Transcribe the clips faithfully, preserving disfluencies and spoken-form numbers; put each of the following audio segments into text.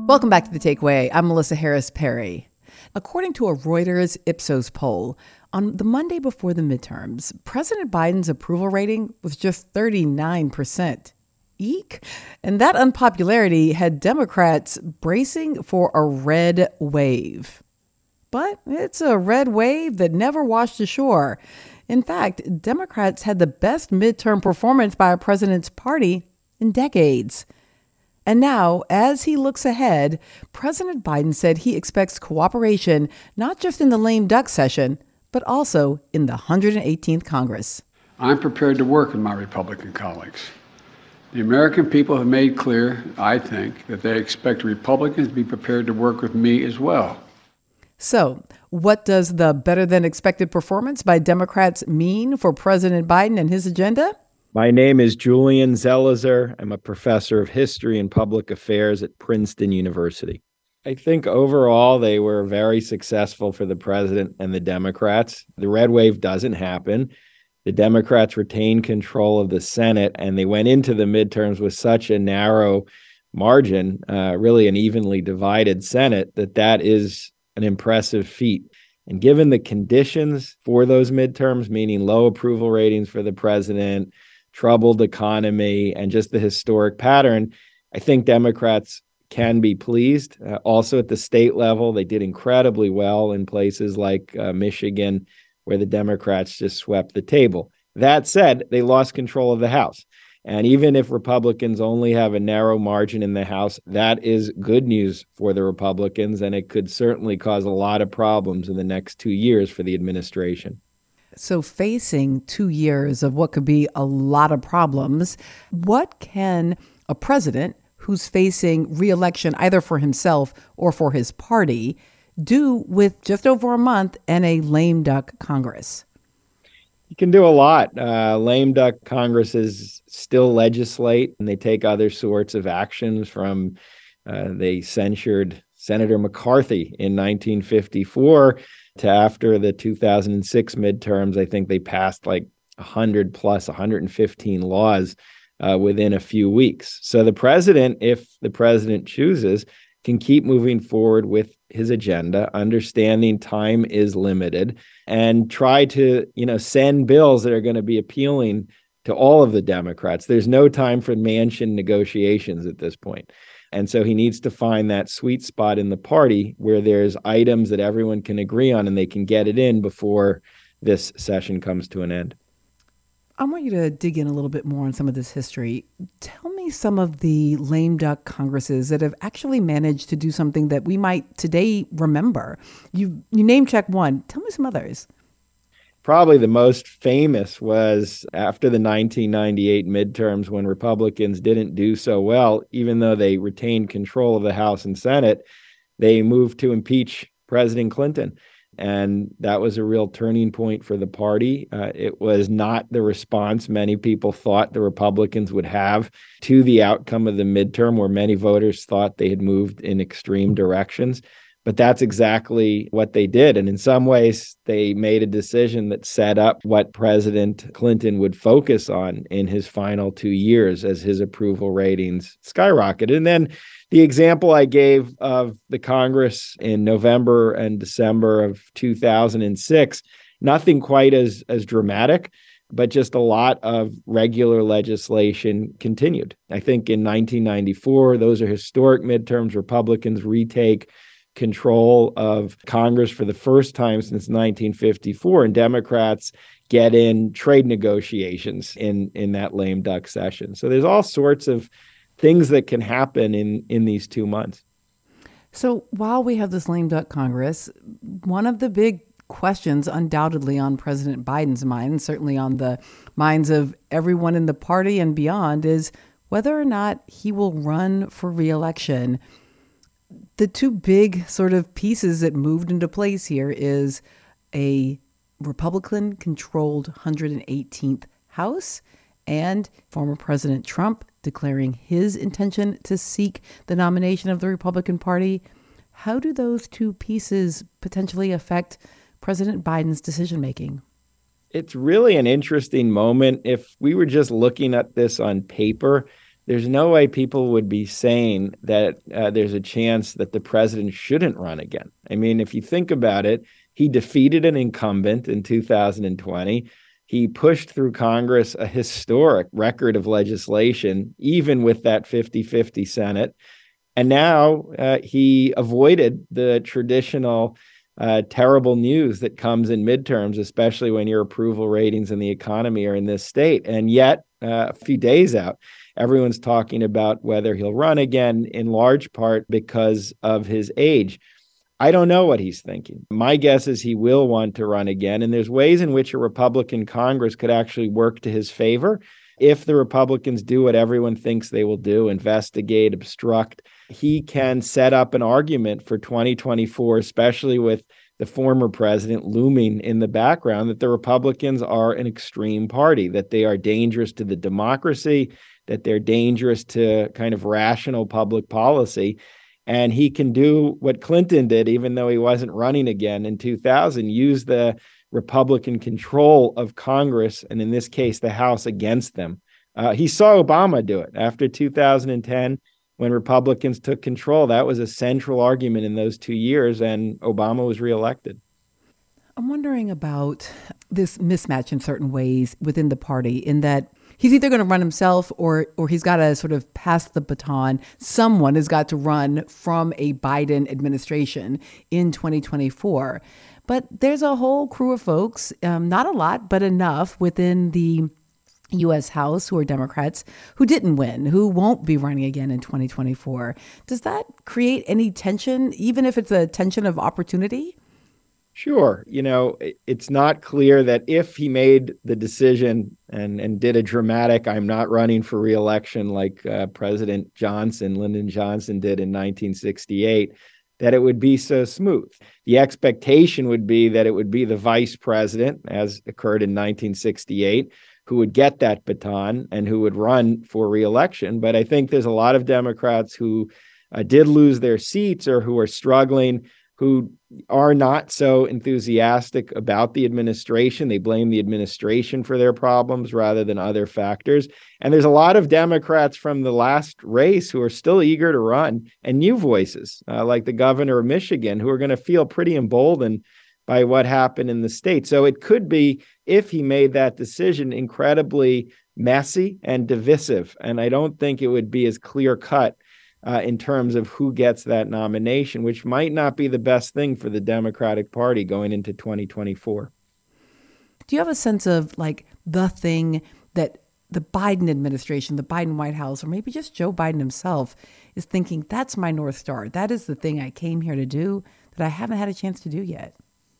Welcome back to The Takeaway. I'm Melissa Harris Perry. According to a Reuters Ipsos poll, on the Monday before the midterms, President Biden's approval rating was just thirty-nine percent. Eek. And that unpopularity had Democrats bracing for a red wave. But it's a red wave that never washed ashore. In fact, Democrats had the best midterm performance by a president's party in decades. And now, as he looks ahead, President Biden said he expects cooperation not just in the lame duck session, but also in the one hundred eighteenth Congress. I'm prepared to work with my Republican colleagues. The American people have made clear, I think, that they expect Republicans to be prepared to work with me as well. So, what does the better-than-expected performance by Democrats mean for President Biden and his agenda? My name is Julian Zelizer. I'm a professor of history and public affairs at Princeton University. I think overall they were very successful for the president and the Democrats. The red wave doesn't happen. The Democrats retained control of the Senate, and they went into the midterms with such a narrow margin, uh, really an evenly divided Senate, that that is an impressive feat. And given the conditions for those midterms, meaning low approval ratings for the president, troubled economy, and just the historic pattern, I think Democrats can be pleased. Uh, also at the state level, they did incredibly well in places like uh, Michigan, where the Democrats just swept the table. That said, they lost control of the House. And even if Republicans only have a narrow margin in the House, that is good news for the Republicans, and it could certainly cause a lot of problems in the next two years for the administration. So facing two years of what could be a lot of problems, what can a president who's facing re-election either for himself or for his party do with just over a month and a lame duck Congress? You can do a lot. Uh, lame duck Congresses still legislate, and they take other sorts of actions from, uh, they censured Senator McCarthy in nineteen fifty-four to after the two thousand six midterms. I think they passed like one hundred plus, one hundred fifteen laws uh, within a few weeks. So the president, if the president chooses, can keep moving forward with his agenda, understanding time is limited, and try to, you know, send bills that are going to be appealing to all of the Democrats. There's no time for Manchin negotiations at this point. And so he needs to find that sweet spot in the party where there's items that everyone can agree on and they can get it in before this session comes to an end. I want you to dig in a little bit more on some of this history. Tell me some of the lame duck Congresses that have actually managed to do something that we might today remember. You you name check one. Tell me some others. Probably the most famous was after the nineteen ninety-eight midterms, when Republicans didn't do so well, even though they retained control of the House and Senate, they moved to impeach President Clinton. And that was a real turning point for the party. Uh, it was not the response many people thought the Republicans would have to the outcome of the midterm, where many voters thought they had moved in extreme directions. But that's exactly what they did. And in some ways, they made a decision that set up what President Clinton would focus on in his final two years as his approval ratings skyrocketed. And then the example I gave of the Congress in November and December of two thousand six, nothing quite as, as dramatic, but just a lot of regular legislation continued. I think in nineteen ninety-four, those are historic midterms. Republicans retake control of Congress for the first time since nineteen fifty-four, and Democrats get in trade negotiations in, in that lame duck session. So there's all sorts of things that can happen in, in these two months. So while we have this lame duck Congress, one of the big questions undoubtedly on President Biden's mind, certainly on the minds of everyone in the party and beyond, is whether or not he will run for re-election. The two big sort of pieces that moved into place here is a Republican-controlled one hundred eighteenth House and former President Trump declaring his intention to seek the nomination of the Republican Party. How do those two pieces potentially affect President Biden's decision-making? It's really an interesting moment. If we were just looking at this on paper, there's no way people would be saying that uh, there's a chance that the president shouldn't run again. I mean, if you think about it, he defeated an incumbent in two thousand twenty. He pushed through Congress a historic record of legislation, even with that fifty-fifty Senate. And now uh, he avoided the traditional uh, terrible news that comes in midterms, especially when your approval ratings and the economy are in this state. And yet, uh, a few days out, everyone's talking about whether he'll run again, in large part because of his age. I don't know what he's thinking. My guess is he will want to run again. And there's ways in which a Republican Congress could actually work to his favor. If the Republicans do what everyone thinks they will do, investigate, obstruct, he can set up an argument for twenty twenty-four, especially with the former president looming in the background, that the Republicans are an extreme party, that they are dangerous to the democracy, that they're dangerous to kind of rational public policy. And he can do what Clinton did, even though he wasn't running again in two thousand, use the Republican control of Congress, and in this case, the House, against them. Uh, he saw Obama do it after two thousand ten, when Republicans took control. That was a central argument in those two years, and Obama was reelected. I'm wondering about this mismatch in certain ways within the party, in that he's either going to run himself or or he's got to sort of pass the baton. Someone has got to run from a Biden administration in twenty twenty-four. But there's a whole crew of folks, um, not a lot, but enough within the U S House who are Democrats who didn't win, who won't be running again in twenty twenty-four. Does that create any tension, even if it's a tension of opportunity? Sure. You know, it's not clear that if he made the decision and, and did a dramatic, I'm not running for reelection like uh, President Johnson, Lyndon Johnson did in nineteen sixty-eight, that it would be so smooth. The expectation would be that it would be the vice president, as occurred in nineteen sixty-eight, who would get that baton and who would run for reelection. But I think there's a lot of Democrats who uh, did lose their seats or who are struggling, who are not so enthusiastic about the administration. They blame the administration for their problems rather than other factors. And there's a lot of Democrats from the last race who are still eager to run, and new voices, uh, like the governor of Michigan, who are going to feel pretty emboldened by what happened in the state. So it could be, if he made that decision, incredibly messy and divisive. And I don't think it would be as clear-cut Uh, in terms of who gets that nomination, which might not be the best thing for the Democratic Party going into twenty twenty-four. Do you have a sense of like the thing that the Biden administration, the Biden White House, or maybe just Joe Biden himself is thinking, that's my North Star. That is the thing I came here to do that I haven't had a chance to do yet?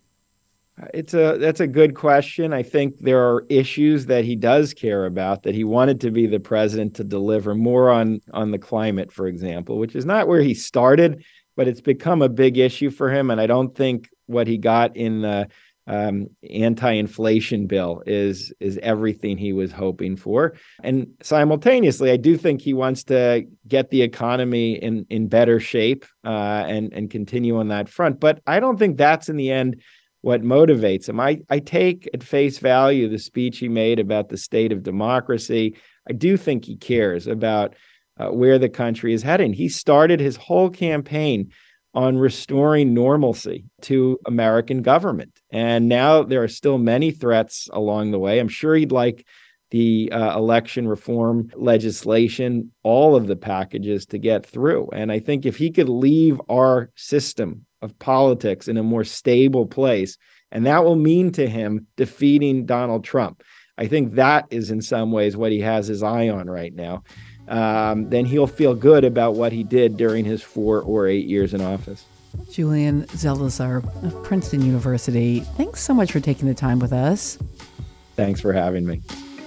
It's a that's a good question. I think there are issues that he does care about, that he wanted to be the president to deliver more on, on the climate, for example, which is not where he started, but it's become a big issue for him. And I don't think what he got in the um, anti-inflation bill is, is everything he was hoping for. And simultaneously, I do think he wants to get the economy in, in better shape uh, and, and continue on that front. But I don't think that's in the end what motivates him. I, I take at face value the speech he made about the state of democracy. I do think he cares about uh, where the country is heading. He started his whole campaign on restoring normalcy to American government. And now there are still many threats along the way. I'm sure he'd like the uh, election reform legislation, all of the packages to get through. And I think if he could leave our system of politics in a more stable place, and that will mean to him defeating Donald Trump, I think that is in some ways what he has his eye on right now, um, then he'll feel good about what he did during his four or eight years in office. Julian Zelizer of Princeton University, thanks so much for taking the time with us. Thanks for having me.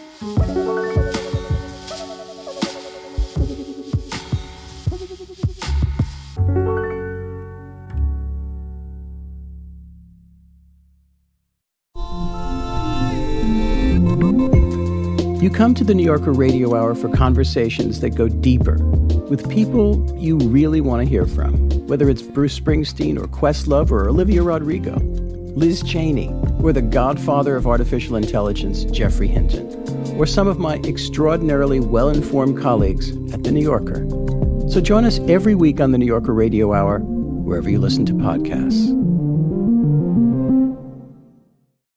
You come to the New Yorker Radio Hour for conversations that go deeper with people you really want to hear from, whether it's Bruce Springsteen or Questlove or Olivia Rodrigo, Liz Cheney, or the godfather of artificial intelligence, Geoffrey Hinton, or some of my extraordinarily well-informed colleagues at The New Yorker. So join us every week on The New Yorker Radio Hour, wherever you listen to podcasts.